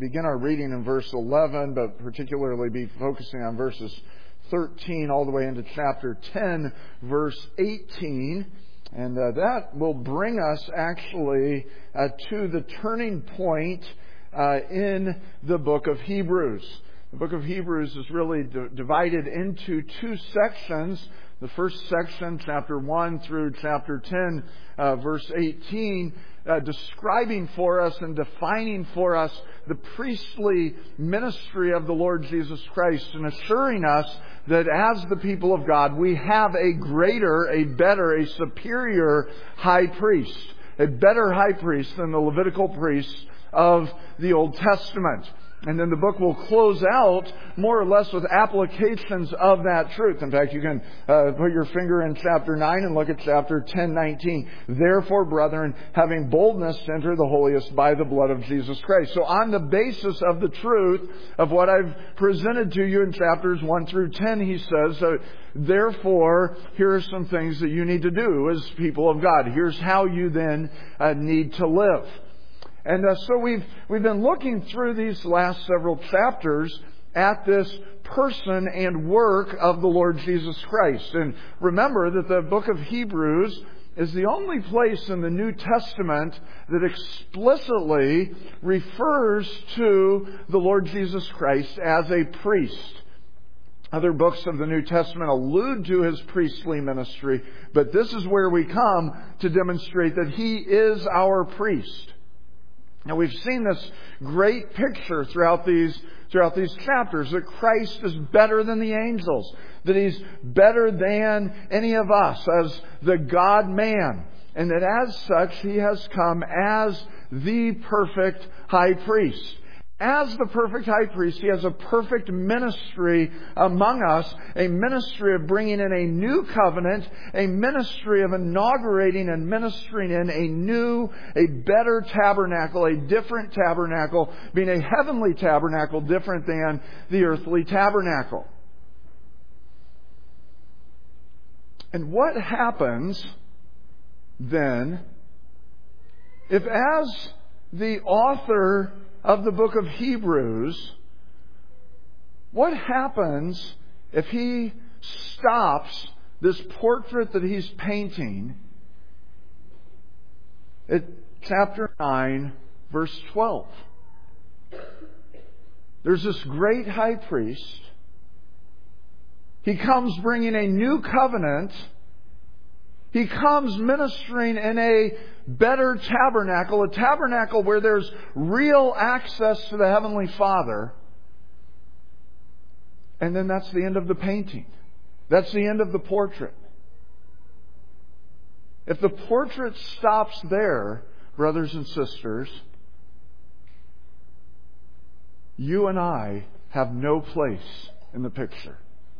begin our reading in verse 11, but particularly be focusing on verses 13 all the way into chapter 10, verse 18. And that will bring us actually to the turning point in the book of Hebrews. The book of Hebrews is really divided into two sections. The first section, chapter 1 through chapter 10, verse 18, describing for us and defining for us the priestly ministry of the Lord Jesus Christ and assuring us that as the people of God, we have a greater, a better, a superior high priest, a better high priest than the Levitical priests of the Old Testament. And then the book will close out more or less with applications of that truth. In fact, you can put your finger in chapter 9 and look at chapter 10:19. Therefore, brethren, having boldness to enter the holiest by the blood of Jesus Christ. So on the basis of the truth of what I've presented to you in chapters 1 through 10, he says, therefore, here are some things that you need to do as people of God. Here's how you then need to live. And so we've been looking through these last several chapters at this person and work of the Lord Jesus Christ. And remember that the book of Hebrews is the only place in the New Testament that explicitly refers to the Lord Jesus Christ as a priest. Other books of the New Testament allude to His priestly ministry, but this is where we come to demonstrate that He is our priest. Now we've seen this great picture throughout these chapters that Christ is better than the angels, that He's better than any of us as the God-man, and that as such He has come as the perfect high priest. As the perfect high priest, He has a perfect ministry among us, a ministry of bringing in a new covenant, a ministry of inaugurating and ministering in a better tabernacle, a different tabernacle, being a heavenly tabernacle different than the earthly tabernacle. And what happens then if, as the author of the book of Hebrews, what happens if he stops this portrait that he's painting at chapter 9, verse 12? There's this great high priest. He comes bringing a new covenant. He comes ministering in a better tabernacle, a tabernacle where there's real access to the Heavenly Father. And then that's the end of the painting. That's the end of the portrait. If the portrait stops there, brothers and sisters, you and I have no place in the picture.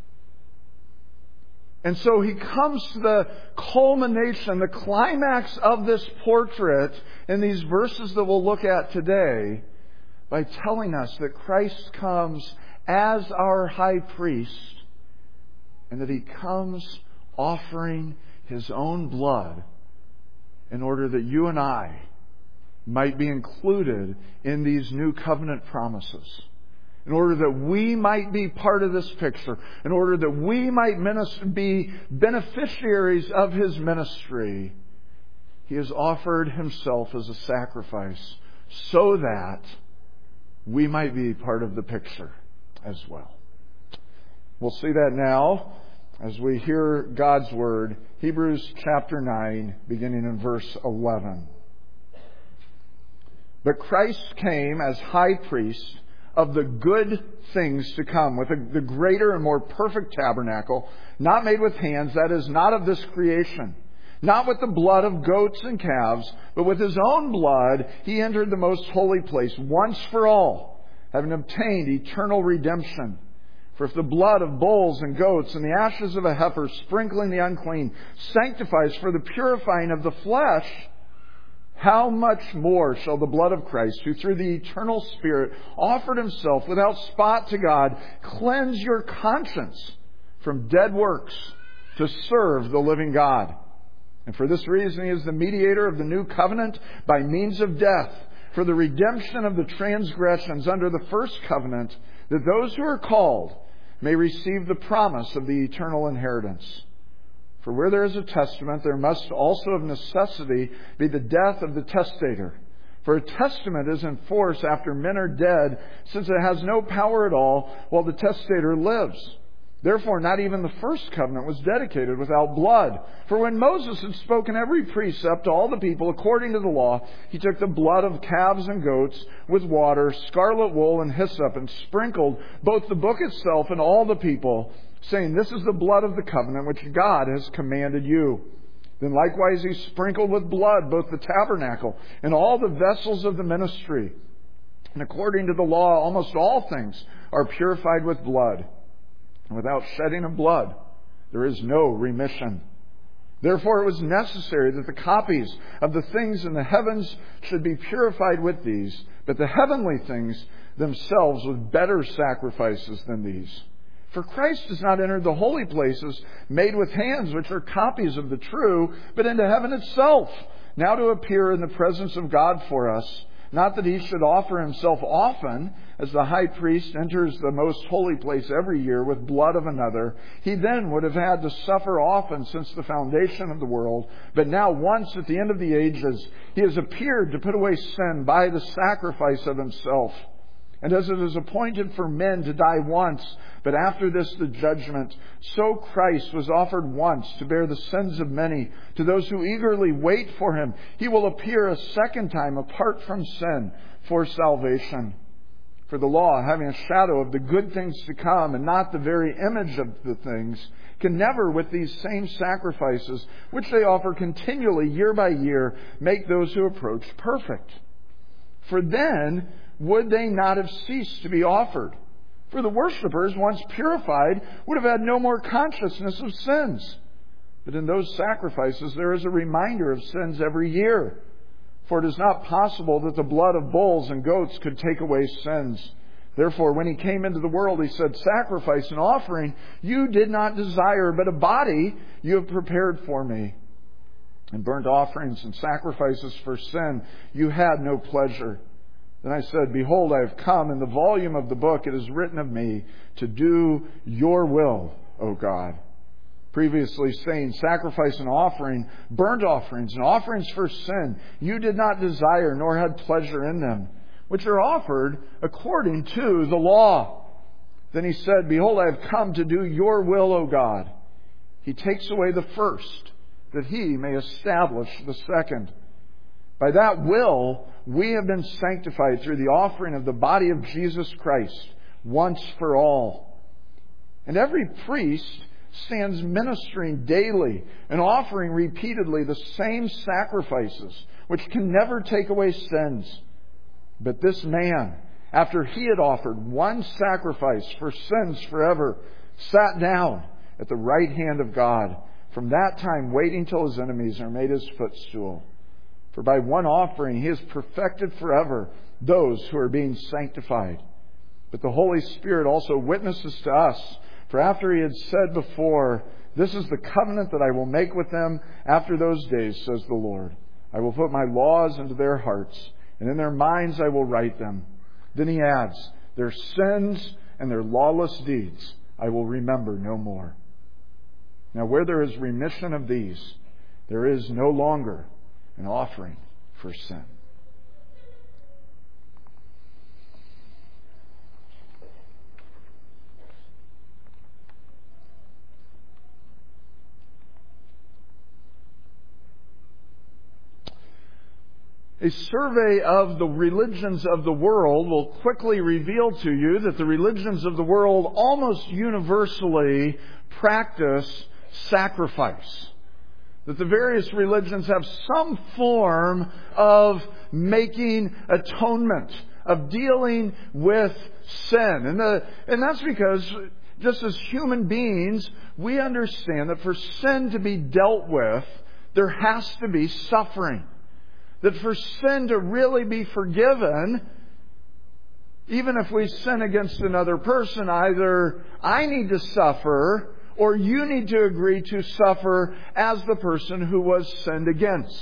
And so he comes to the culmination, the climax of this portrait in these verses that we'll look at today by telling us that Christ comes as our high priest and that He comes offering His own blood in order that you and I might be included in these new covenant promises. In order that we might be part of this picture. In order that we might be beneficiaries of His ministry. He has offered Himself as a sacrifice so that we might be part of the picture as well. We'll see that now as we hear God's Word. Hebrews chapter 9, beginning in verse 11. But Christ came as high priest of the good things to come, with the greater and more perfect tabernacle, not made with hands, that is, not of this creation, not with the blood of goats and calves, but with His own blood He entered the most holy place once for all, having obtained eternal redemption. For if the blood of bulls and goats and the ashes of a heifer sprinkling the unclean sanctifies for the purifying of the flesh, how much more shall the blood of Christ, who through the eternal Spirit offered Himself without spot to God, cleanse your conscience from dead works to serve the living God? And for this reason He is the mediator of the new covenant by means of death, for the redemption of the transgressions under the first covenant, that those who are called may receive the promise of the eternal inheritance. For where there is a testament, there must also of necessity be the death of the testator. For a testament is in force after men are dead, since it has no power at all while the testator lives. Therefore, not even the first covenant was dedicated without blood. For when Moses had spoken every precept to all the people according to the law, he took the blood of calves and goats with water, scarlet wool, and hyssop, and sprinkled both the book itself and all the people, saying, "This is the blood of the covenant which God has commanded you." Then likewise he sprinkled with blood both the tabernacle and all the vessels of the ministry. And according to the law, almost all things are purified with blood. And without shedding of blood, there is no remission. Therefore it was necessary that the copies of the things in the heavens should be purified with these, but the heavenly things themselves with better sacrifices than these. For Christ has not entered the holy places made with hands, which are copies of the true, but into heaven itself, now to appear in the presence of God for us. Not that he should offer himself often, as the high priest enters the most holy place every year with blood of another. He then would have had to suffer often since the foundation of the world. But now once at the end of the ages, he has appeared to put away sin by the sacrifice of himself. And as it is appointed for men to die once, but after this the judgment, so Christ was offered once to bear the sins of many. To those who eagerly wait for him, he will appear a second time apart from sin for salvation. For the law, having a shadow of the good things to come and not the very image of the things, can never with these same sacrifices, which they offer continually year by year, make those who approach perfect. For then would they not have ceased to be offered? For the worshippers, once purified, would have had no more consciousness of sins. But in those sacrifices there is a reminder of sins every year. For it is not possible that the blood of bulls and goats could take away sins. Therefore, when he came into the world, he said, "Sacrifice and offering you did not desire, but a body you have prepared for me. And burnt offerings and sacrifices for sin you had no pleasure." Then I said, "Behold, I have come. In the volume of the book it is written of me to do your will, O God." Previously saying, "Sacrifice and offering, burnt offerings and offerings for sin, you did not desire nor had pleasure in them, which are offered according to the law." Then he said, "Behold, I have come to do your will, O God." He takes away the first, that he may establish the second. By that will, we have been sanctified through the offering of the body of Jesus Christ, once for all. And every priest stands ministering daily and offering repeatedly the same sacrifices, which can never take away sins. But this man, after he had offered one sacrifice for sins forever, sat down at the right hand of God, from that time waiting till his enemies are made his footstool. For by one offering he has perfected forever those who are being sanctified. But the Holy Spirit also witnesses to us. For after he had said before, "This is the covenant that I will make with them after those days, says the Lord. I will put my laws into their hearts, and in their minds I will write them." Then he adds, "Their sins and their lawless deeds I will remember no more." Now where there is remission of these, there is no longer an offering for sin. A survey of the religions of the world will quickly reveal to you that the religions of the world almost universally practice sacrifice. That the various religions have some form of making atonement, of dealing with sin. And that's because, just as human beings, we understand that for sin to be dealt with, there has to be suffering. That for sin to really be forgiven, even if we sin against another person, either I need to suffer or you need to agree to suffer as the person who was sinned against.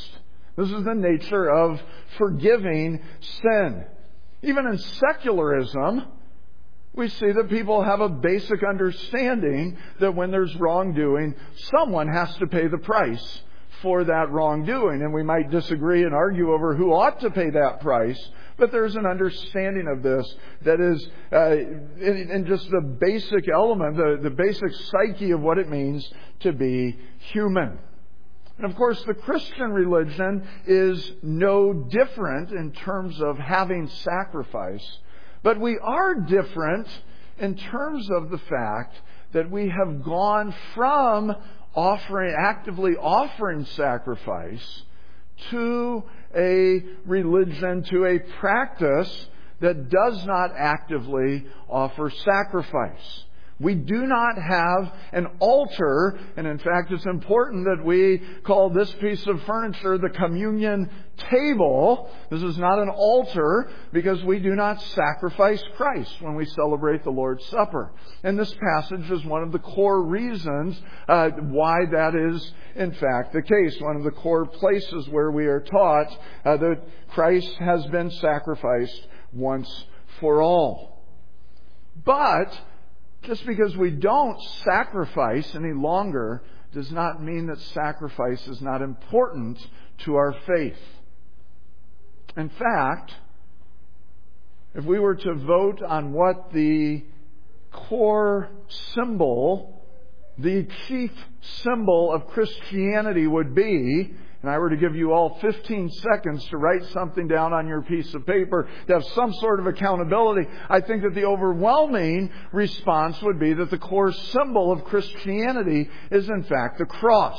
This is the nature of forgiving sin. Even in secularism, we see that people have a basic understanding that when there's wrongdoing, someone has to pay the price for that wrongdoing. And we might disagree and argue over who ought to pay that price, but there's an understanding of this that is in just the basic element, the basic psyche of what it means to be human. And of course, the Christian religion is no different in terms of having sacrifice. But we are different in terms of the fact that we have gone from actively offering sacrifice to a religion, to a practice that does not actively offer sacrifice. We do not have an altar, and in fact it's important that we call this piece of furniture the communion table. This is not an altar because we do not sacrifice Christ when we celebrate the Lord's Supper. And this passage is one of the core reasons why that is in fact the case. One of the core places where we are taught that Christ has been sacrificed once for all. But just because we don't sacrifice any longer does not mean that sacrifice is not important to our faith. In fact, if we were to vote on what the core symbol, the chief symbol of Christianity would be, and I were to give you all 15 seconds to write something down on your piece of paper to have some sort of accountability, I think that the overwhelming response would be that the core symbol of Christianity is in fact the cross.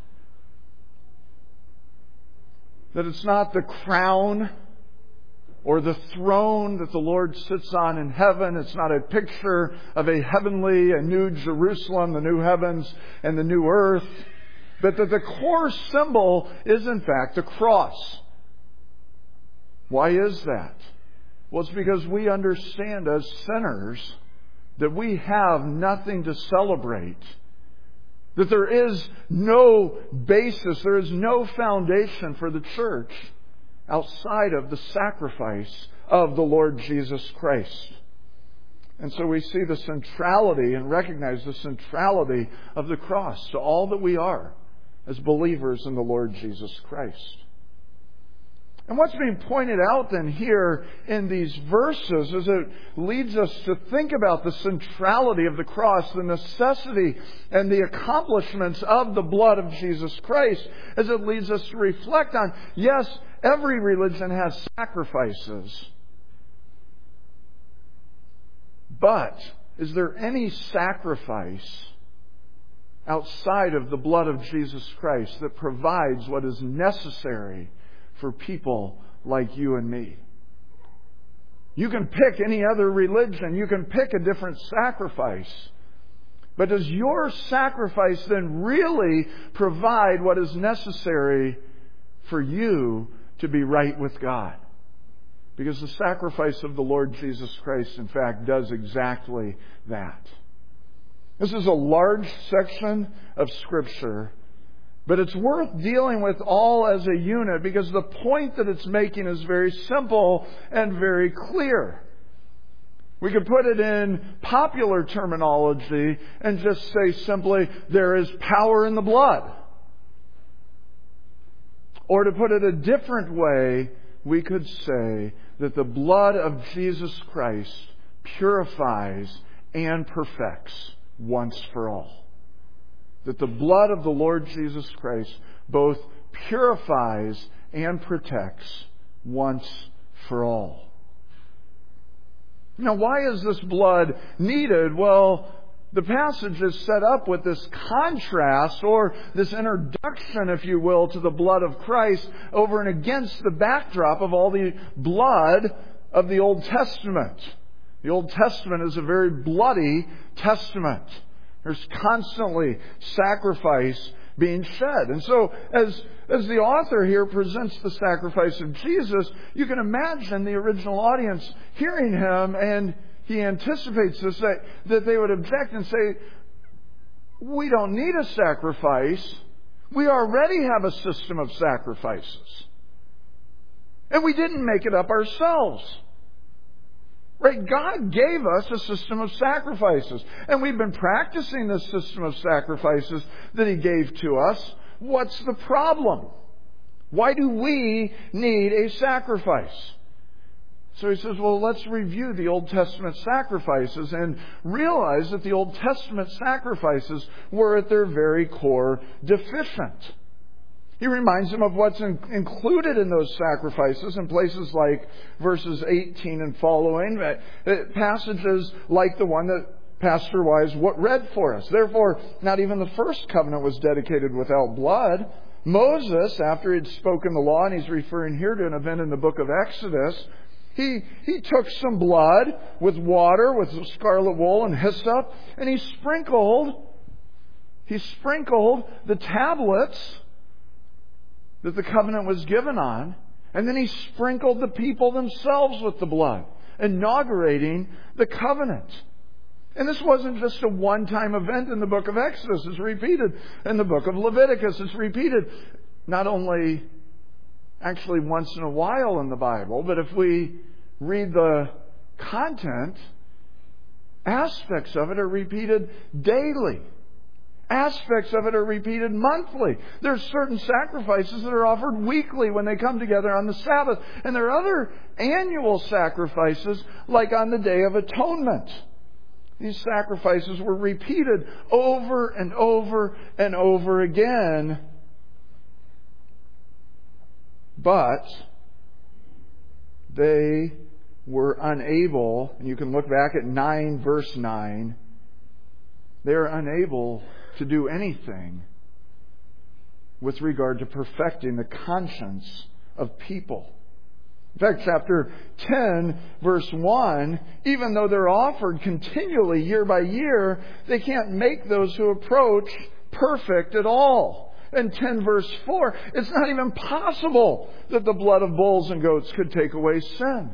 That it's not the crown or the throne that the Lord sits on in heaven. It's not a picture of a heavenly, a new Jerusalem, the new heavens and the new earth. But that the core symbol is in fact the cross. Why is that? Well, it's because we understand as sinners that we have nothing to celebrate. That there is no basis, there is no foundation for the church outside of the sacrifice of the Lord Jesus Christ. And so we see the centrality and recognize the centrality of the cross to all that we are as believers in the Lord Jesus Christ. And what's being pointed out then here in these verses is it leads us to think about the centrality of the cross, the necessity and the accomplishments of the blood of Jesus Christ, as it leads us to reflect on, yes, every religion has sacrifices. But is there any sacrifice outside of the blood of Jesus Christ that provides what is necessary for people like you and me? You can pick any other religion. You can pick a different sacrifice. But does your sacrifice then really provide what is necessary for you to be right with God? Because the sacrifice of the Lord Jesus Christ, in fact, does exactly that. This is a large section of Scripture, but it's worth dealing with all as a unit because the point that it's making is very simple and very clear. We could put it in popular terminology and just say simply, there is power in the blood. Or to put it a different way, we could say that the blood of Jesus Christ purifies and perfects once for all. That the blood of the Lord Jesus Christ both purifies and protects once for all. Now, why is this blood needed? Well, the passage is set up with this contrast or this introduction, if you will, to the blood of Christ over and against the backdrop of all the blood of the Old Testament. The Old Testament is a very bloody testament. There's constantly sacrifice being shed. And so as the author here presents the sacrifice of Jesus, you can imagine the original audience hearing him, and he anticipates this, that they would object and say, we don't need a sacrifice. We already have a system of sacrifices. And we didn't make it up ourselves. Right? God gave us a system of sacrifices. And we've been practicing this system of sacrifices that He gave to us. What's the problem? Why do we need a sacrifice? So he says, well, let's review the Old Testament sacrifices and realize that the Old Testament sacrifices were at their very core deficient. He reminds them of what's included in those sacrifices in places like verses 18 and following, passages like the one that Pastor Wise read for us. Therefore, not even the first covenant was dedicated without blood. Moses, after he'd spoken the law, and he's referring here to an event in the book of Exodus, he took some blood with water, with some scarlet wool and hyssop, and he sprinkled the tablets that the covenant was given on, and then he sprinkled the people themselves with the blood, inaugurating the covenant. And this wasn't just a one-time event in the book of Exodus. It's repeated in the book of Leviticus. It's repeated not only actually once in a while in the Bible, but if we read the content, aspects of it are repeated daily. Aspects of it are repeated monthly. There's certain sacrifices that are offered weekly when they come together on the Sabbath. And there are other annual sacrifices, like on the Day of Atonement. These sacrifices were repeated over and over and over again. But they were unable, and you can look back at 9 verse 9, they are unable to do anything with regard to perfecting the conscience of people. In fact, chapter 10, verse 1, even though they're offered continually year by year, they can't make those who approach perfect at all. And 10 verse 4, it's not even possible that the blood of bulls and goats could take away sin.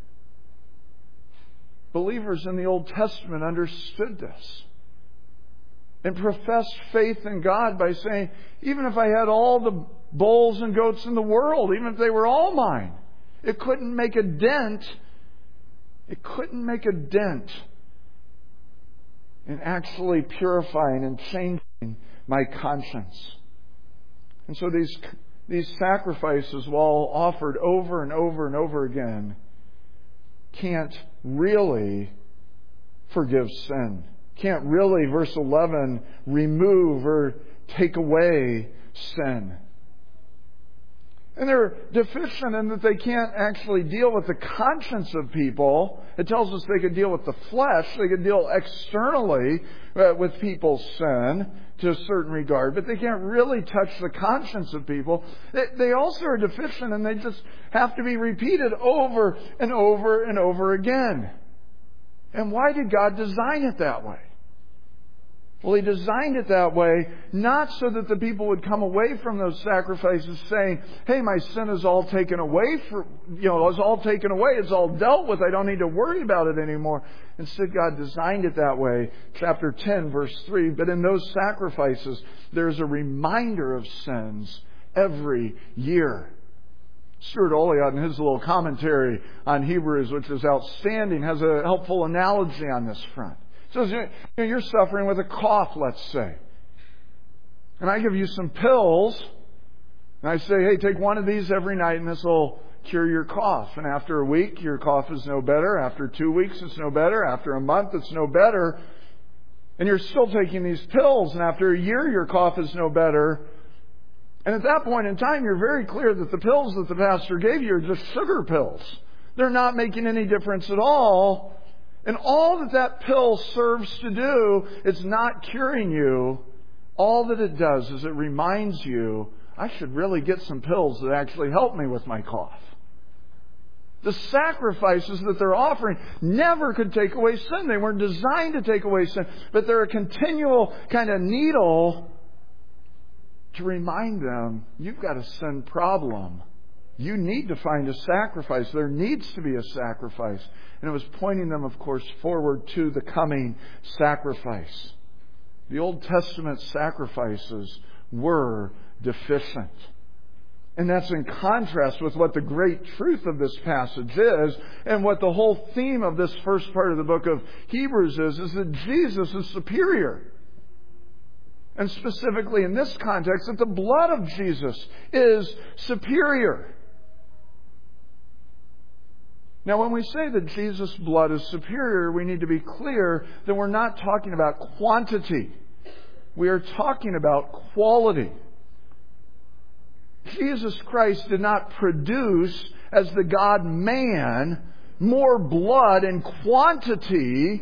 Believers in the Old Testament understood this and professed faith in God by saying, even if I had all the bulls and goats in the world, even if they were all mine, it couldn't make a dent. It couldn't make a dent in actually purifying and changing my conscience. And so these sacrifices, while offered over and over and over again, can't really forgive sin. Can't really, verse 11, remove or take away sin. And they're deficient in that they can't actually deal with the conscience of people. It tells us they could deal with the flesh. They could deal externally with people's sin to a certain regard. But they can't really touch the conscience of people. They also are deficient, and they just have to be repeated over and over and over again. And why did God design it that way? Well, He designed it that way not so that the people would come away from those sacrifices saying, hey, my sin is all taken away, it's all taken away, it's all dealt with, I don't need to worry about it anymore. Instead, God designed it that way. Chapter 10, verse 3, but in those sacrifices, there's a reminder of sins every year. Stuart Oliot, in his little commentary on Hebrews, which is outstanding, has a helpful analogy on this front. So you're suffering with a cough, let's say. And I give you some pills. And I say, hey, take one of these every night and this will cure your cough. And after a week, your cough is no better. After 2 weeks, it's no better. After a month, it's no better. And you're still taking these pills. And after a year, your cough is no better. And at that point in time, you're very clear that the pills that the pastor gave you are just sugar pills. They're not making any difference at all. And all that pill serves to do, it's not curing you. All that it does is it reminds you, I should really get some pills that actually help me with my cough. The sacrifices that they're offering never could take away sin. They weren't designed to take away sin. But they're a continual kind of needle to remind them, you've got a sin problem. You need to find a sacrifice. There needs to be a sacrifice. And it was pointing them, of course, forward to the coming sacrifice. The Old Testament sacrifices were deficient. And that's in contrast with what the great truth of this passage is, and what the whole theme of this first part of the book of Hebrews is that Jesus is superior. And specifically in this context, that the blood of Jesus is superior. Now, when we say that Jesus' blood is superior, we need to be clear that we're not talking about quantity. We are talking about quality. Jesus Christ did not produce, as the God-man, more blood in quantity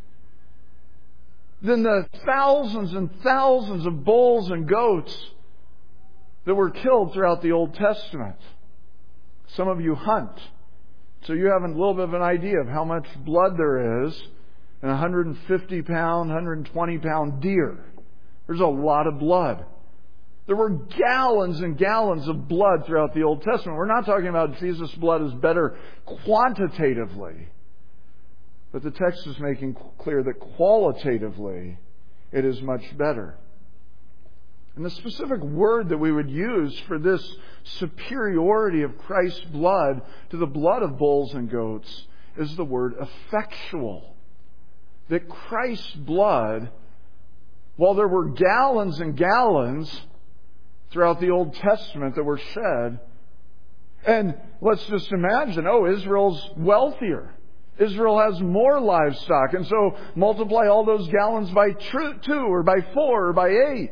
than the thousands and thousands of bulls and goats that were killed throughout the Old Testament. Some of you hunt, so you have a little bit of an idea of how much blood there is in a 150-pound, 120-pound deer. There's a lot of blood. There were gallons and gallons of blood throughout the Old Testament. We're not talking about Jesus' blood is better quantitatively. But the text is making clear that qualitatively it is much better. And the specific word that we would use for this superiority of Christ's blood to the blood of bulls and goats is the word effectual. That Christ's blood, while there were gallons and gallons throughout the Old Testament that were shed, and let's just imagine, Israel's wealthier. Israel has more livestock, and so multiply all those gallons by 2 or by 4 or by 8.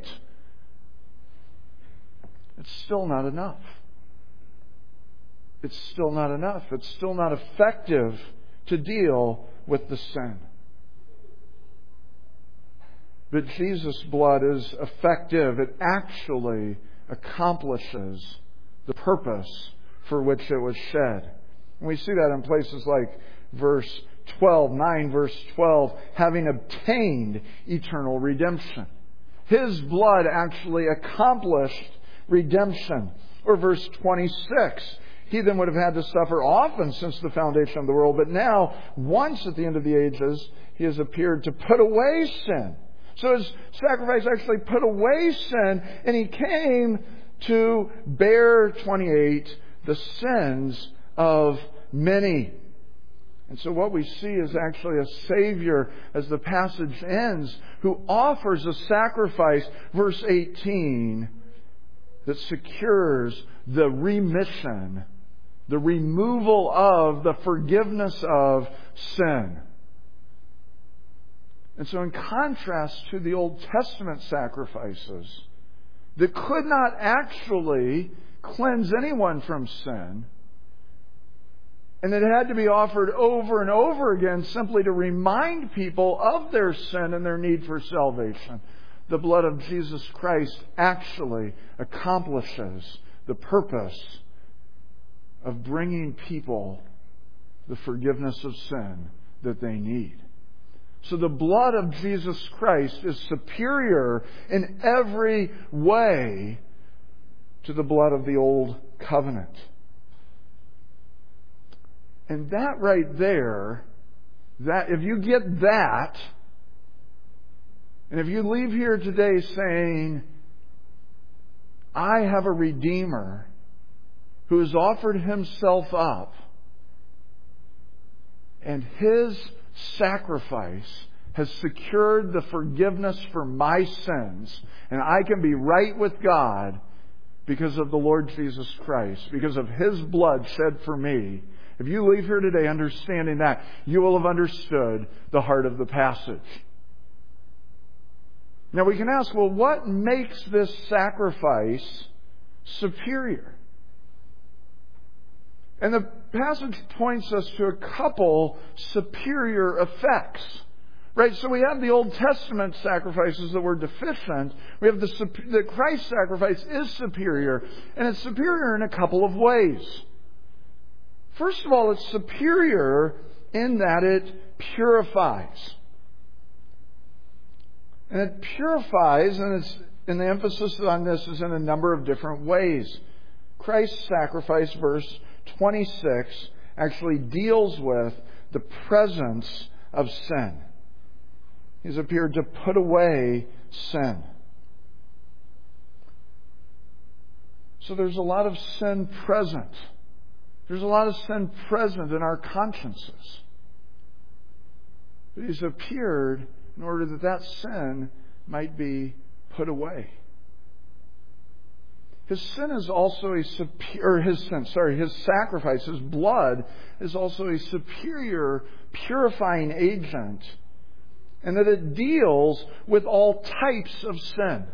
It's still not enough. It's still not enough. It's still not effective to deal with the sin. But Jesus' blood is effective. It actually accomplishes the purpose for which it was shed. And we see that in places like verse 12, having obtained eternal redemption. His blood actually accomplished redemption. Or verse 26, he then would have had to suffer often since the foundation of the world, but now, once at the end of the ages, he has appeared to put away sin. So his sacrifice actually put away sin, and he came to bear, 28, the sins of many. And so what we see is actually a Savior, as the passage ends, who offers a sacrifice, verse 18, that secures the remission, the removal of, the forgiveness of sin. And so in contrast to the Old Testament sacrifices that could not actually cleanse anyone from sin, and it had to be offered over and over again simply to remind people of their sin and their need for salvation, the blood of Jesus Christ actually accomplishes the purpose of bringing people the forgiveness of sin that they need. So the blood of Jesus Christ is superior in every way to the blood of the Old Covenant. And that right there, that if you get that, and if you leave here today saying, I have a Redeemer who has offered Himself up, and His sacrifice has secured the forgiveness for my sins, and I can be right with God because of the Lord Jesus Christ, because of His blood shed for me. If you leave here today understanding that, you will have understood the heart of the passage. Now we can ask, well, what makes this sacrifice superior? And the passage points us to a couple superior effects. Right? So we have the Old Testament sacrifices that were deficient. We have the Christ sacrifice is superior. And it's superior in a couple of ways. First of all, it's superior in that it purifies. And it purifies, and the emphasis on this is in a number of different ways. Christ's sacrifice, verse 26, actually deals with the presence of sin. He's appeared to put away sin. So there's a lot of sin present. There's a lot of sin present in our consciences. But He's appeared in order that that sin might be put away. His sacrifice, His blood is also a superior purifying agent, and that it deals with all types of sin.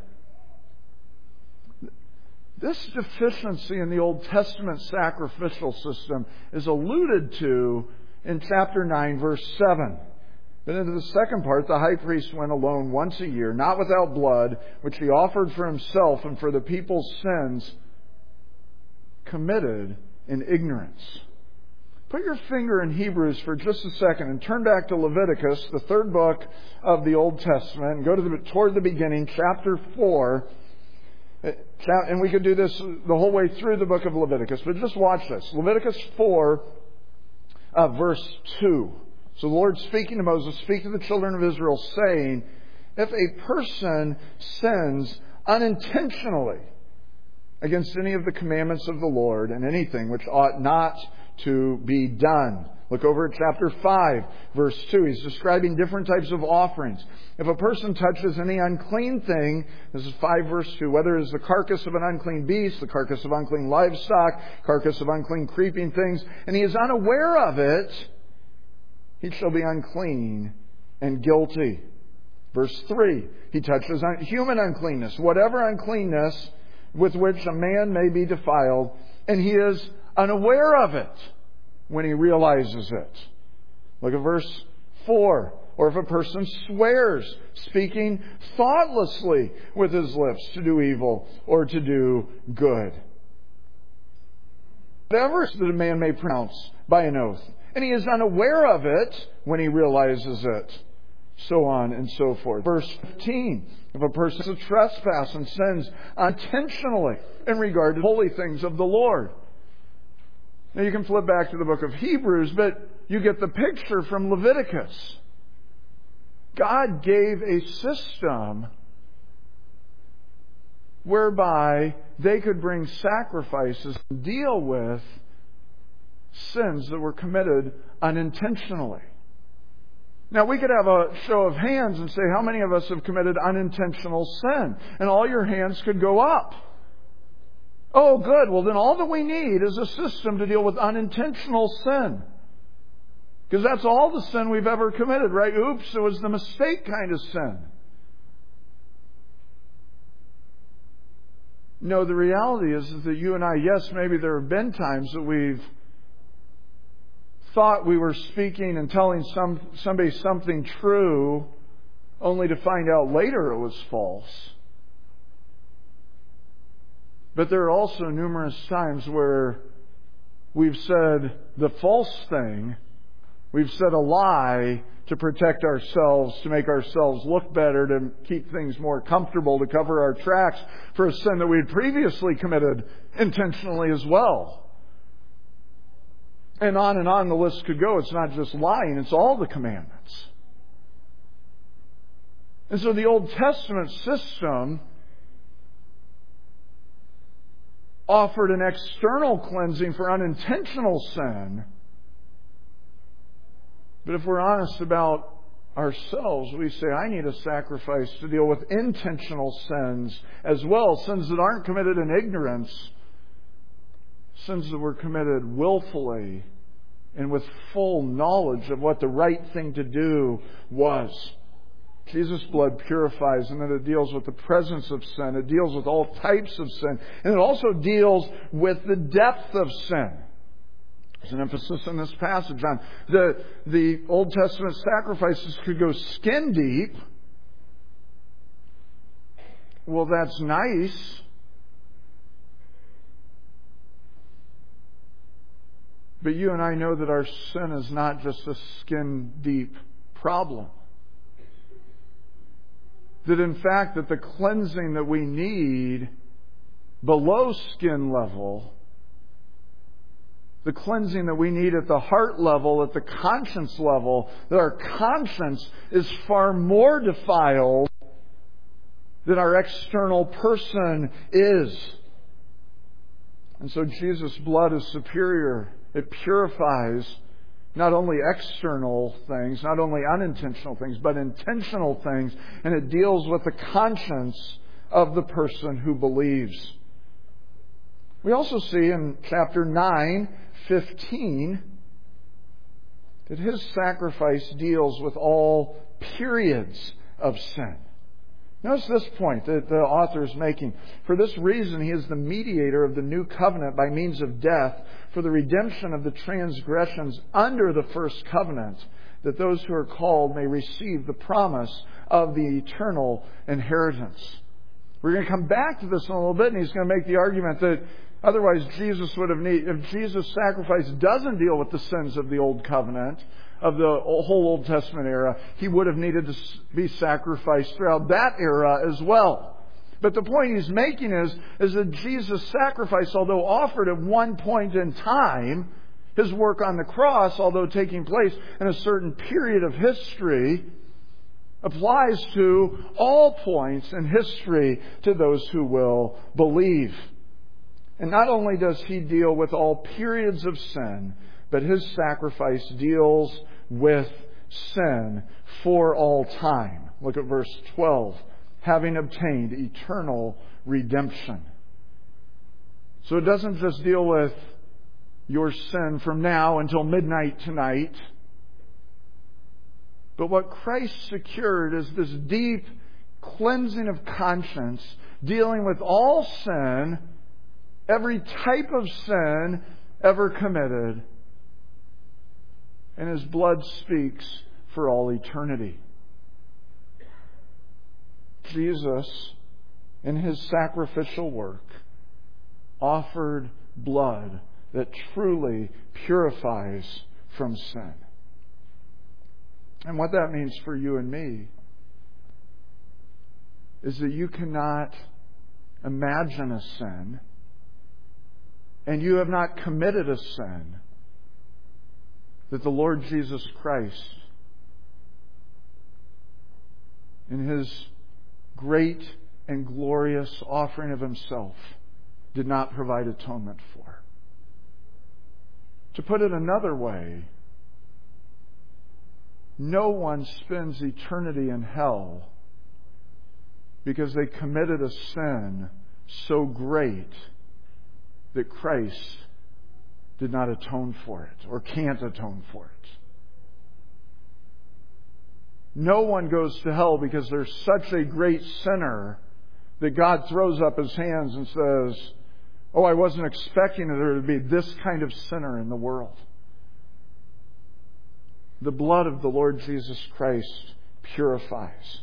This deficiency in the Old Testament sacrificial system is alluded to in chapter 9, verse 7. Then into the second part, the high priest went alone once a year, not without blood, which he offered for himself and for the people's sins committed in ignorance. Put your finger in Hebrews for just a second and turn back to Leviticus, the third book of the Old Testament, and go toward the beginning, chapter 4. And we could do this the whole way through the book of Leviticus, but just watch this. Leviticus 4, verse 2. So the Lord speaking to Moses, speak to the children of Israel, saying, if a person sins unintentionally against any of the commandments of the Lord and anything which ought not to be done. Look over at chapter 5, verse 2. He's describing different types of offerings. If a person touches any unclean thing, this is 5 verse 2, whether it is the carcass of an unclean beast, the carcass of unclean livestock, carcass of unclean creeping things, and he is unaware of it, he shall be unclean and guilty. Verse 3, he touches human uncleanness, whatever uncleanness with which a man may be defiled, and he is unaware of it when he realizes it. Look at verse 4. Or if a person swears, speaking thoughtlessly with his lips to do evil or to do good. Whatever that a man may pronounce by an oath, and he is unaware of it when he realizes it. So on and so forth. Verse 15. If a person is a trespass and sins unintentionally in regard to holy things of the Lord. Now you can flip back to the book of Hebrews, but you get the picture from Leviticus. God gave a system whereby they could bring sacrifices and deal with sins that were committed unintentionally. Now, we could have a show of hands and say, how many of us have committed unintentional sin? And all your hands could go up. Oh, good. Well, then all that we need is a system to deal with unintentional sin. Because that's all the sin we've ever committed, right? Oops, it was the mistake kind of sin. No, the reality is that you and I, yes, maybe there have been times that we've thought we were speaking and telling somebody something true, only to find out later it was false. But there are also numerous times where we've said the false thing, we've said a lie to protect ourselves, to make ourselves look better, to keep things more comfortable, to cover our tracks for a sin that we had previously committed intentionally as well. And on the list could go. It's not just lying, it's all the commandments. And so the Old Testament system offered an external cleansing for unintentional sin. But if we're honest about ourselves, we say, I need a sacrifice to deal with intentional sins as well. Sins that aren't committed in ignorance. Sins that were committed willfully and with full knowledge of what the right thing to do was. Jesus' blood purifies, and then it deals with the presence of sin. It deals with all types of sin. And it also deals with the depth of sin. There's an emphasis in this passage on the Old Testament sacrifices could go skin deep. Well, that's nice. But you and I know that our sin is not just a skin deep problem. That in fact that the cleansing that we need below skin level, the cleansing that we need at the heart level, at the conscience level, that our conscience is far more defiled than our external person is. And so Jesus' blood is superior. It purifies not only external things, not only unintentional things, but intentional things. And it deals with the conscience of the person who believes. We also see in chapter 9:15 that His sacrifice deals with all periods of sin. Notice this point that the author is making. For this reason, He is the mediator of the new covenant by means of death for the redemption of the transgressions under the first covenant, that those who are called may receive the promise of the eternal inheritance. We're going to come back to this in a little bit, and he's going to make the argument that otherwise Jesus would have needed, if Jesus' sacrifice doesn't deal with the sins of the old covenant, of the whole Old Testament era, He would have needed to be sacrificed throughout that era as well. But the point he's making is that Jesus' sacrifice, although offered at one point in time, His work on the cross, although taking place in a certain period of history, applies to all points in history to those who will believe. And not only does He deal with all periods of sin, but His sacrifice deals with sin for all time. Look at verse 12. Having obtained eternal redemption. So it doesn't just deal with your sin from now until midnight tonight. But what Christ secured is this deep cleansing of conscience, dealing with all sin, every type of sin ever committed. And His blood speaks for all eternity. Jesus, in His sacrificial work, offered blood that truly purifies from sin. And what that means for you and me is that you cannot imagine a sin, and you have not committed a sin that the Lord Jesus Christ, in His great and glorious offering of Himself, did not provide atonement for. To put it another way, no one spends eternity in hell because they committed a sin so great that Christ did not atone for it or can't atone for it. No one goes to hell because there's such a great sinner that God throws up His hands and says, "Oh, I wasn't expecting there to be this kind of sinner in the world." The blood of the Lord Jesus Christ purifies.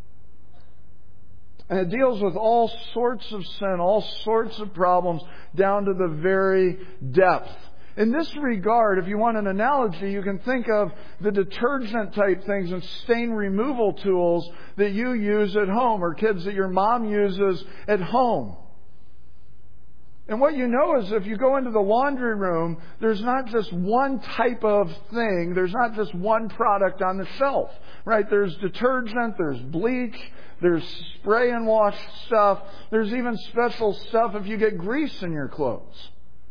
And it deals with all sorts of sin, all sorts of problems, down to the very depth. In this regard, if you want an analogy, you can think of the detergent type things and stain removal tools that you use at home, or kids that your mom uses at home. And what you know is if you go into the laundry room, there's not just one type of thing. There's not just one product on the shelf, right? There's detergent, there's bleach, there's spray and wash stuff. There's even special stuff if you get grease in your clothes.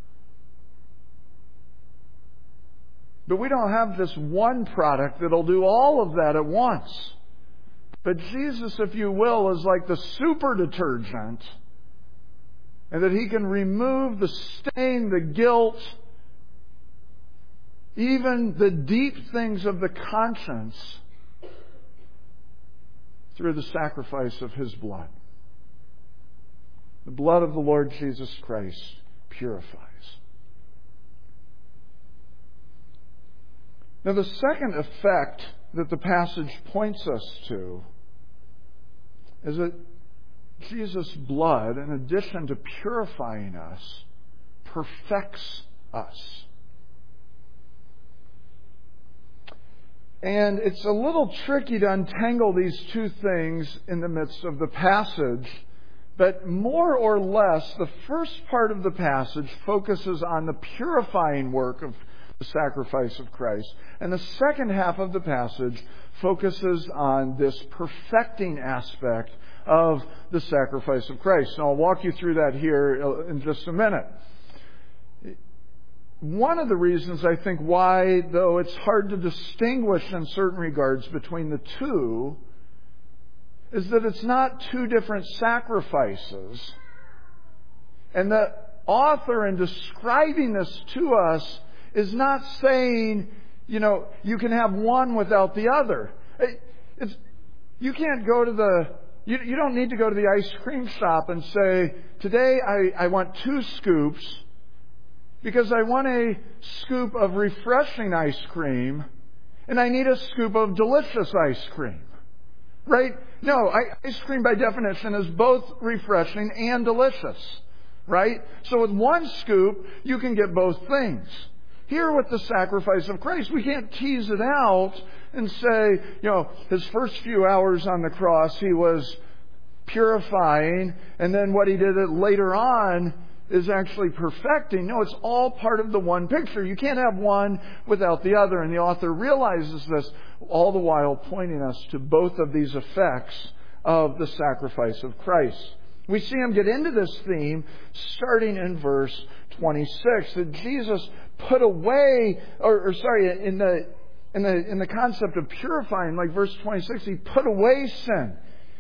But we don't have this one product that'll do all of that at once. But Jesus, if you will, is like the super detergent. And that He can remove the stain, the guilt, even the deep things of the conscience through the sacrifice of His blood. The blood of the Lord Jesus Christ purifies. Now, the second effect that the passage points us to is that Jesus' blood, in addition to purifying us, perfects us. And it's a little tricky to untangle these two things in the midst of the passage, but more or less, the first part of the passage focuses on the purifying work of the sacrifice of Christ, and the second half of the passage focuses on this perfecting aspect of the sacrifice of Christ. And I'll walk you through that here in just a minute. one of the reasons I think why, though it's hard to distinguish in certain regards between the two, is that it's not two different sacrifices. And the author, in describing this to us, is not saying, you can have one without the other. You can't go to you don't need to go to the ice cream shop and say, today I want 2 scoops because I want a scoop of refreshing ice cream and I need a scoop of delicious ice cream. Right? No, ice cream by definition is both refreshing and delicious. Right? So with 1 scoop, you can get both things. Here with the sacrifice of Christ, we can't tease it out and say, his first few hours on the cross, he was purifying, and then what he did later on is actually perfecting. No, it's all part of the one picture. You can't have one without the other. And the author realizes this, all the while pointing us to both of these effects of the sacrifice of Christ. We see him get into this theme starting in verse 26, that Jesus put away, in the concept of purifying, like verse 26, he put away sin.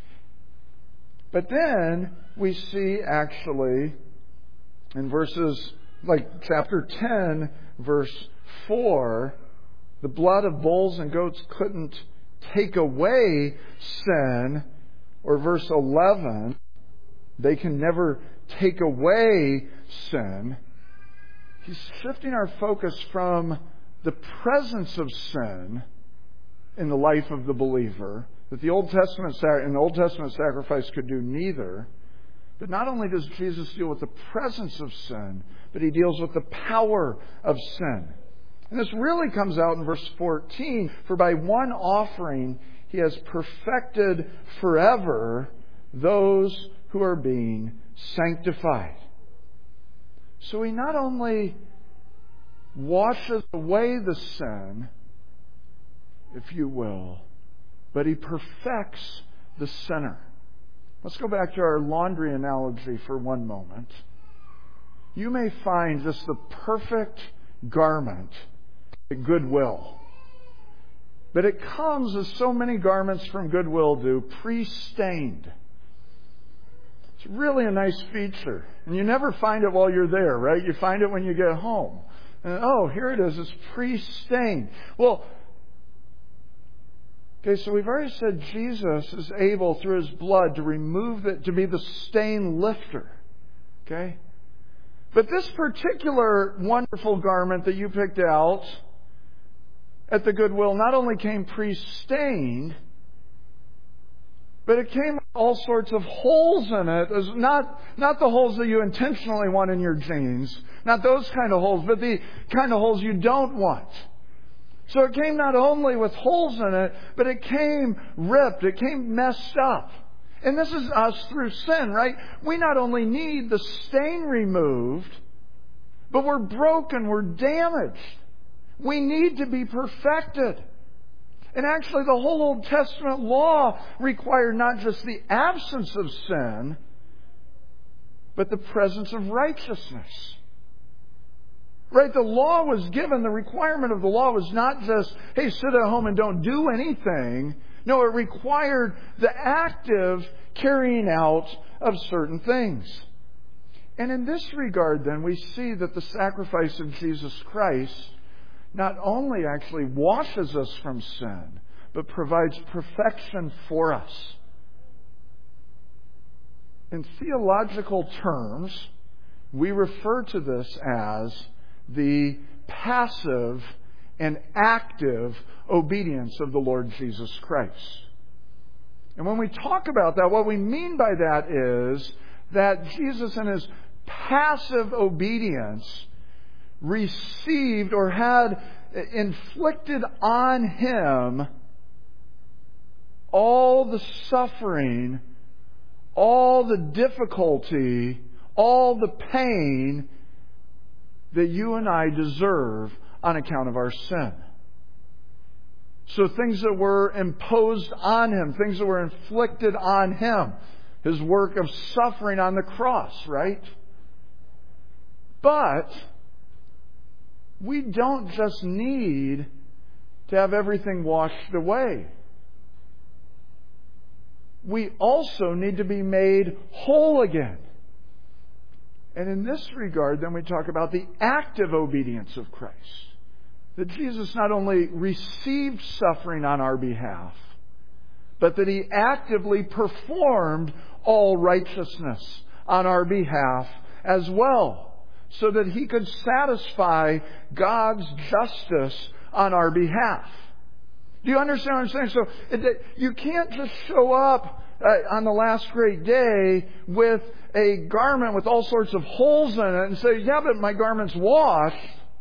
But then we see actually in verses like chapter 10, verse 4, the blood of bulls and goats couldn't take away sin, or verse 11, they can never take away sin. He's shifting our focus from the presence of sin in the life of the believer, that the Old Testament sacrifice could do neither. But not only does Jesus deal with the presence of sin, but he deals with the power of sin. And this really comes out in verse 14. For by one offering he has perfected forever those who are being sanctified. So he not only washes away the sin, if you will, but he perfects the sinner. Let's go back to our laundry analogy for one moment. You may find just the perfect garment at Goodwill. But it comes, as so many garments from Goodwill do, pre-stained. It's really a nice feature. And you never find it while you're there, right? You find it when you get home. And, here it is. It's pre-stained. Well, okay, so we've already said Jesus is able, through his blood, to remove it, to be the stain lifter. Okay? But this particular wonderful garment that you picked out at the Goodwill not only came pre-stained, but it came with all sorts of holes in it. Not the holes that you intentionally want in your jeans. Not those kind of holes, but the kind of holes you don't want. So it came not only with holes in it, but it came ripped. It came messed up. And this is us through sin, right? We not only need the stain removed, but we're broken, we're damaged. We need to be perfected. And actually the whole Old Testament law required not just the absence of sin, but the presence of righteousness. Right? The law was given, the requirement of the law was not just, hey, sit at home and don't do anything. No, it required the active carrying out of certain things. And in this regard, then, we see that the sacrifice of Jesus Christ not only actually washes us from sin, but provides perfection for us. In theological terms, we refer to this as the passive and active obedience of the Lord Jesus Christ. And when we talk about that, what we mean by that is that Jesus in his passive obedience received or had inflicted on him all the suffering, all the difficulty, all the pain that you and I deserve on account of our sin. So things that were imposed on him, things that were inflicted on him, his work of suffering on the cross, right? But we don't just need to have everything washed away. We also need to be made whole again. And in this regard, then we talk about the active obedience of Christ. That Jesus not only received suffering on our behalf, but that He actively performed all righteousness on our behalf as well, so that He could satisfy God's justice on our behalf. Do you understand what I'm saying? So you can't just show up on the last great day with a garment with all sorts of holes in it and say, yeah, but my garment's washed.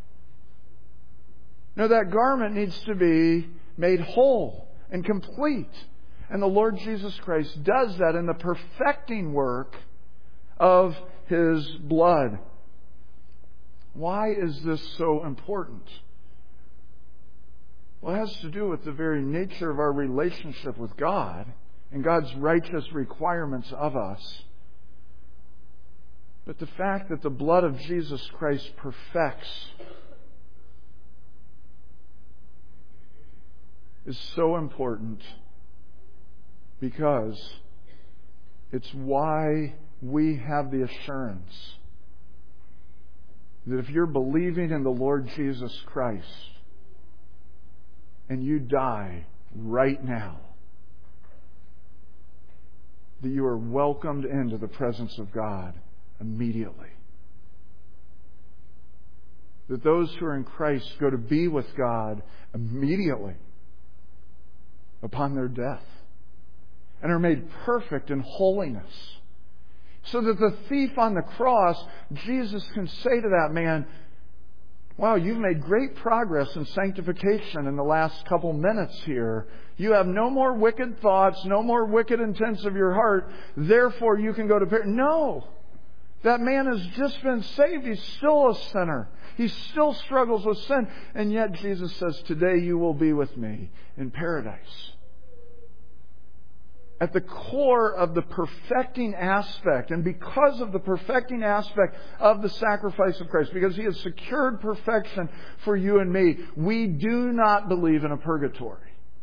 No, that garment needs to be made whole and complete. And the Lord Jesus Christ does that in the perfecting work of His blood. Why is this so important? Well, it has to do with the very nature of our relationship with God and God's righteous requirements of us. But the fact that the blood of Jesus Christ perfects is so important, because it's why we have the assurance that if you're believing in the Lord Jesus Christ and you die right now, that you are welcomed into the presence of God immediately. That those who are in Christ go to be with God immediately upon their death and are made perfect in holiness. So that the thief on the cross, Jesus can say to that man, wow, you've made great progress in sanctification in the last couple minutes here. You have no more wicked thoughts, no more wicked intents of your heart. Therefore, you can go to paradise. No! That man has just been saved. He's still a sinner. He still struggles with sin. And yet Jesus says, today you will be with me in paradise. At the core of the perfecting aspect, and because of the perfecting aspect of the sacrifice of Christ, because He has secured perfection for you and me, we do not believe in a purgatory.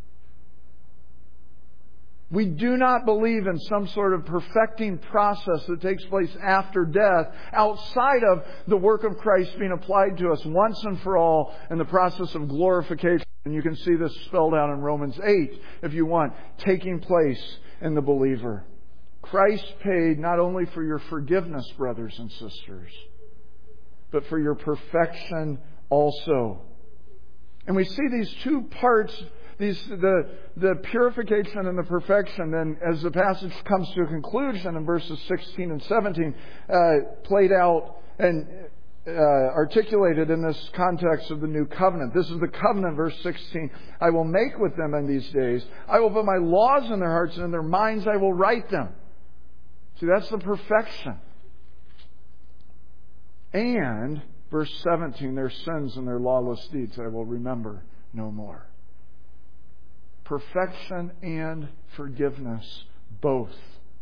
We do not believe in some sort of perfecting process that takes place after death, outside of the work of Christ being applied to us once and for all in the process of glorification. And you can see this spelled out in Romans 8, if you want, taking place in the believer. Christ paid not only for your forgiveness, brothers and sisters, but for your perfection also. And we see these two parts, the purification and the perfection, and as the passage comes to a conclusion in verses 16 and 17, played out and articulated in this context of the new covenant. This is the covenant, verse 16. I will make with them in these days. I will put my laws in their hearts, and in their minds I will write them. See, that's the perfection. And, verse 17, their sins and their lawless deeds I will remember no more. Perfection and forgiveness, both.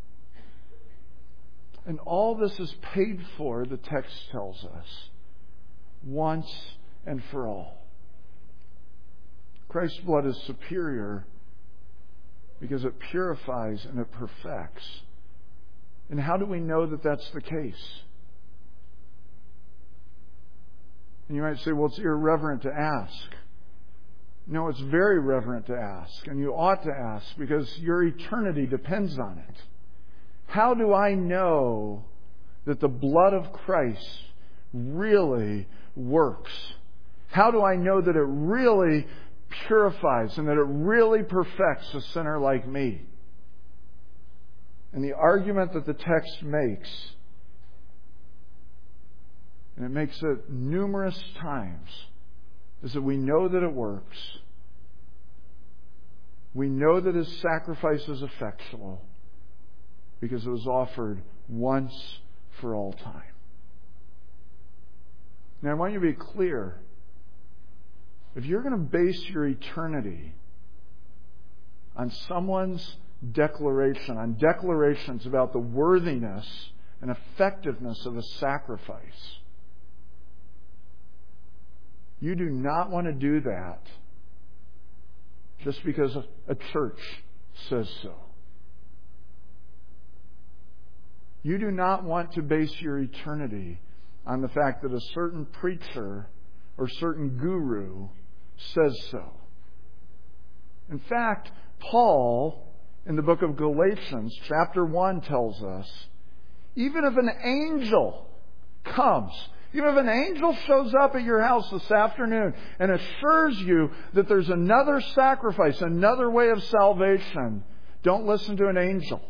And all this is paid for, the text tells us, once and for all. Christ's blood is superior because it purifies and it perfects. And how do we know that that's the case? And you might say, well, it's irreverent to ask. No, it's very reverent to ask, and you ought to ask, because your eternity depends on it. How do I know that the blood of Christ really works? How do I know that it really purifies and that it really perfects a sinner like me? And the argument that the text makes, and it makes it numerous times, is that we know that it works. We know that His sacrifice is effectual because it was offered once for all time. Now, I want you to be clear. If you're going to base your eternity on someone's declaration, on declarations about the worthiness and effectiveness of a sacrifice, You do not want to do that just because a church says so. You do not want to base your eternity on the fact that a certain preacher or certain guru says so. In fact, Paul, in the book of Galatians, chapter 1, tells us, even if an angel comes, even if an angel shows up at your house this afternoon and assures you that there's another sacrifice, another way of salvation, don't listen to an angel.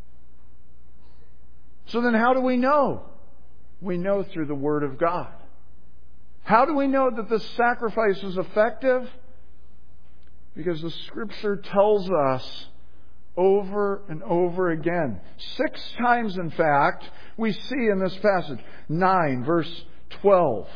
So then how do we know? We know through the Word of God. How do we know that this sacrifice is effective? Because the Scripture tells us over and over again. 6 times, in fact, we see in this passage. 9, verse 12.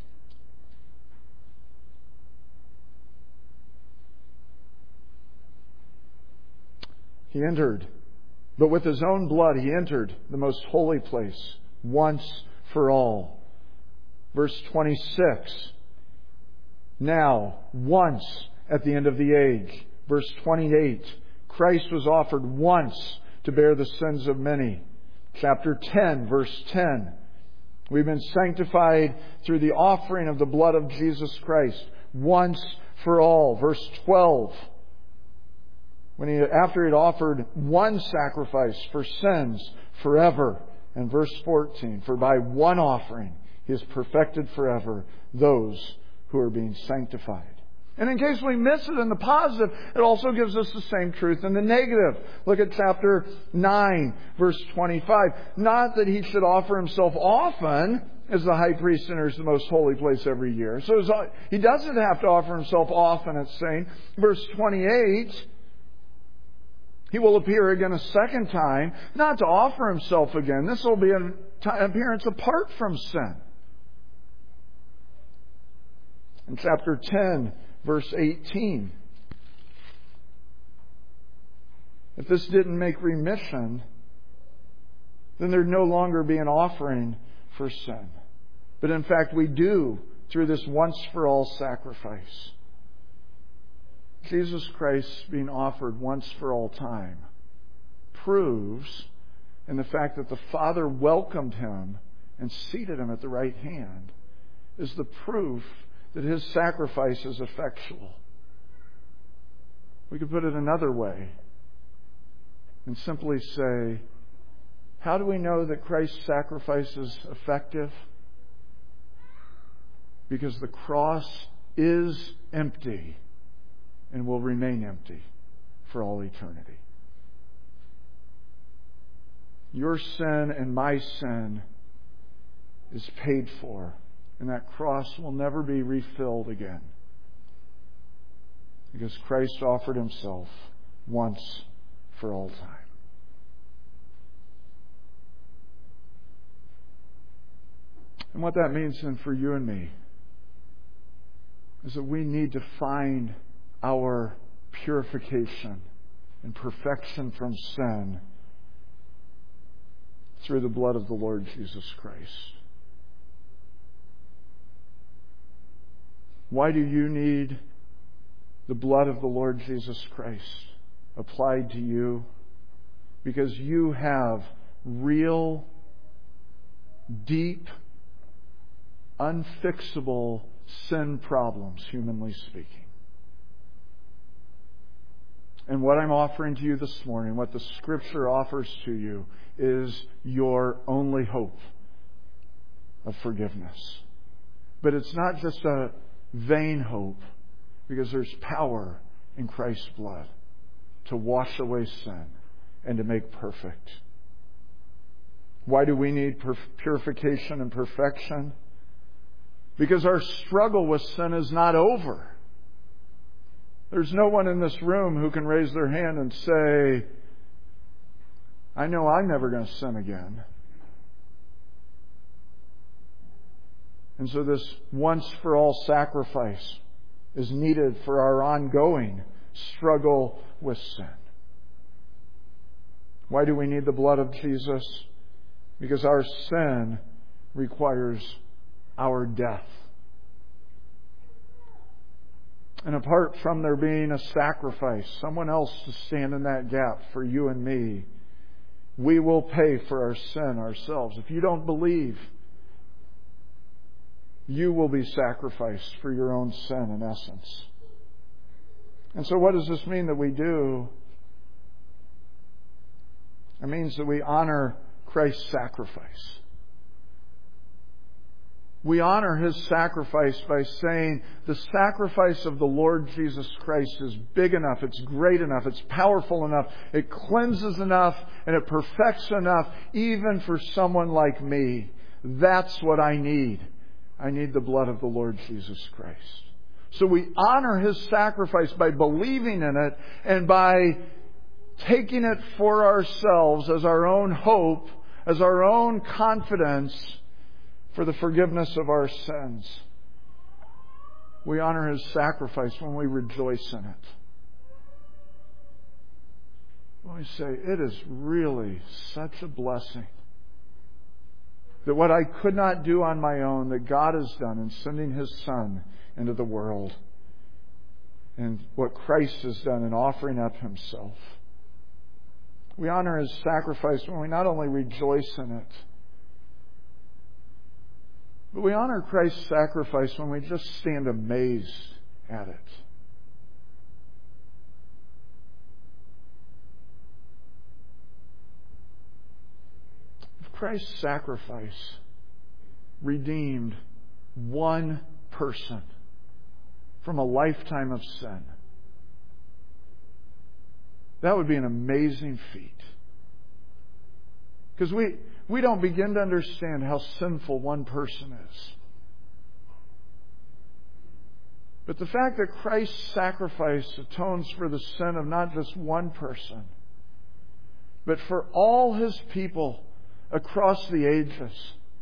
He entered, but with His own blood He entered the most holy place once for all. Verse 26. Now, once at the end of the age. Verse 28. Christ was offered once to bear the sins of many. Chapter 10, verse 10. We've been sanctified through the offering of the blood of Jesus Christ once for all. Verse 12. After He had offered one sacrifice for sins forever. And verse 14. For by one offering He has perfected forever those who are being sanctified. And in case we miss it in the positive, it also gives us the same truth in the negative. Look at chapter 9, verse 25. Not that He should offer Himself often, as the high priest enters the most holy place every year. So He doesn't have to offer Himself often, it's saying. Verse 28, He will appear again a second time, not to offer Himself again. This will be an appearance apart from sin. In chapter 10, verse 18. If this didn't make remission, then there'd no longer be an offering for sin. But in fact, we do through this once-for-all sacrifice. Jesus Christ being offered once for all time proves in the fact that the Father welcomed Him and seated Him at the right hand is the proof that His sacrifice is effectual. We could put it another way and simply say, how do we know that Christ's sacrifice is effective? Because the cross is empty and will remain empty for all eternity. Your sin and my sin is paid for. And that cross will never be refilled again. Because Christ offered Himself once for all time. And what that means then for you and me is that we need to find our purification and perfection from sin through the blood of the Lord Jesus Christ. Why do you need the blood of the Lord Jesus Christ applied to you? Because you have real, deep, unfixable sin problems, humanly speaking. And what I'm offering to you this morning, what the Scripture offers to you, is your only hope of forgiveness. But it's not just a vain hope, because there's power in Christ's blood to wash away sin and to make perfect. Why do we need purification and perfection? Because our struggle with sin is not over. There's no one in this room who can raise their hand and say, I know I'm never going to sin again. And so this once-for-all sacrifice is needed for our ongoing struggle with sin. Why do we need the blood of Jesus? Because our sin requires our death. And apart from there being a sacrifice, someone else to stand in that gap for you and me, we will pay for our sin ourselves. If you don't believe, you will be sacrificed for your own sin in essence. And so what does this mean that we do? It means that we honor Christ's sacrifice. We honor His sacrifice by saying the sacrifice of the Lord Jesus Christ is big enough, it's great enough, it's powerful enough, it cleanses enough, and it perfects enough even for someone like me. That's what I need. I need the blood of the Lord Jesus Christ. So we honor His sacrifice by believing in it and by taking it for ourselves as our own hope, as our own confidence for the forgiveness of our sins. We honor His sacrifice when we rejoice in it. When we say, it is really such a blessing that what I could not do on my own, that God has done in sending His Son into the world, and what Christ has done in offering up Himself. We honor His sacrifice when we not only rejoice in it, but we honor Christ's sacrifice when we just stand amazed at it. If Christ's sacrifice redeemed one person from a lifetime of sin, that would be an amazing feat. Because we don't begin to understand how sinful one person is. But the fact that Christ's sacrifice atones for the sin of not just one person, but for all His people across the ages.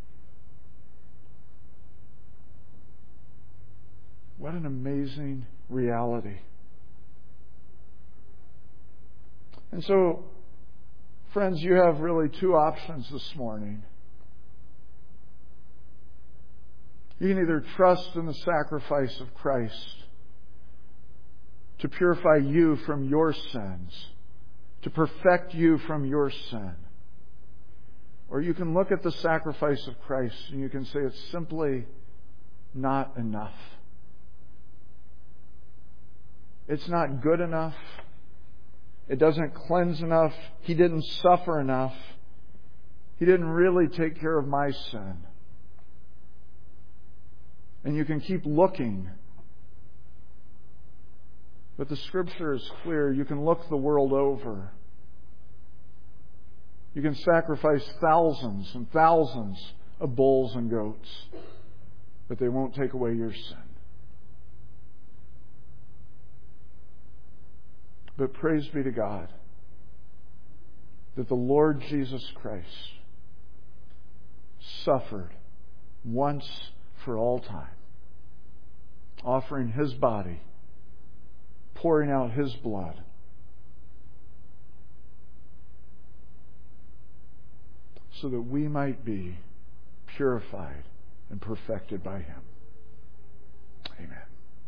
What an amazing reality. And so, friends, you have really two options this morning. You can either trust in the sacrifice of Christ to purify you from your sins, to perfect you from your sin. Or you can look at the sacrifice of Christ and you can say it's simply not enough. It's not good enough. It doesn't cleanse enough. He didn't suffer enough. He didn't really take care of my sin. And you can keep looking. But the Scripture is clear. You can look the world over. You can sacrifice thousands and thousands of bulls and goats, but they won't take away your sin. But praise be to God that the Lord Jesus Christ suffered once for all time, offering His body, pouring out His blood, so that we might be purified and perfected by Him. Amen.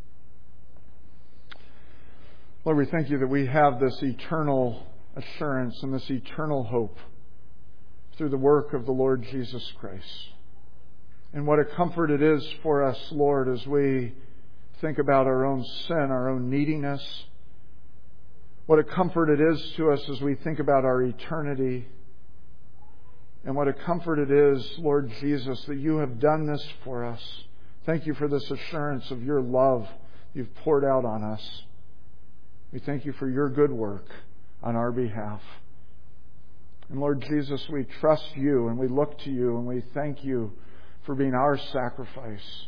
Lord, we thank You that we have this eternal assurance and this eternal hope through the work of the Lord Jesus Christ. And what a comfort it is for us, Lord, as we think about our own sin, our own neediness. What a comfort it is to us as we think about our eternity. And what a comfort it is, Lord Jesus, that You have done this for us. Thank You for this assurance of Your love You've poured out on us. We thank You for Your good work on our behalf. And Lord Jesus, we trust You and we look to You and we thank You for being our sacrifice,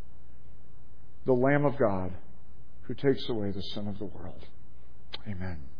the Lamb of God who takes away the sin of the world. Amen.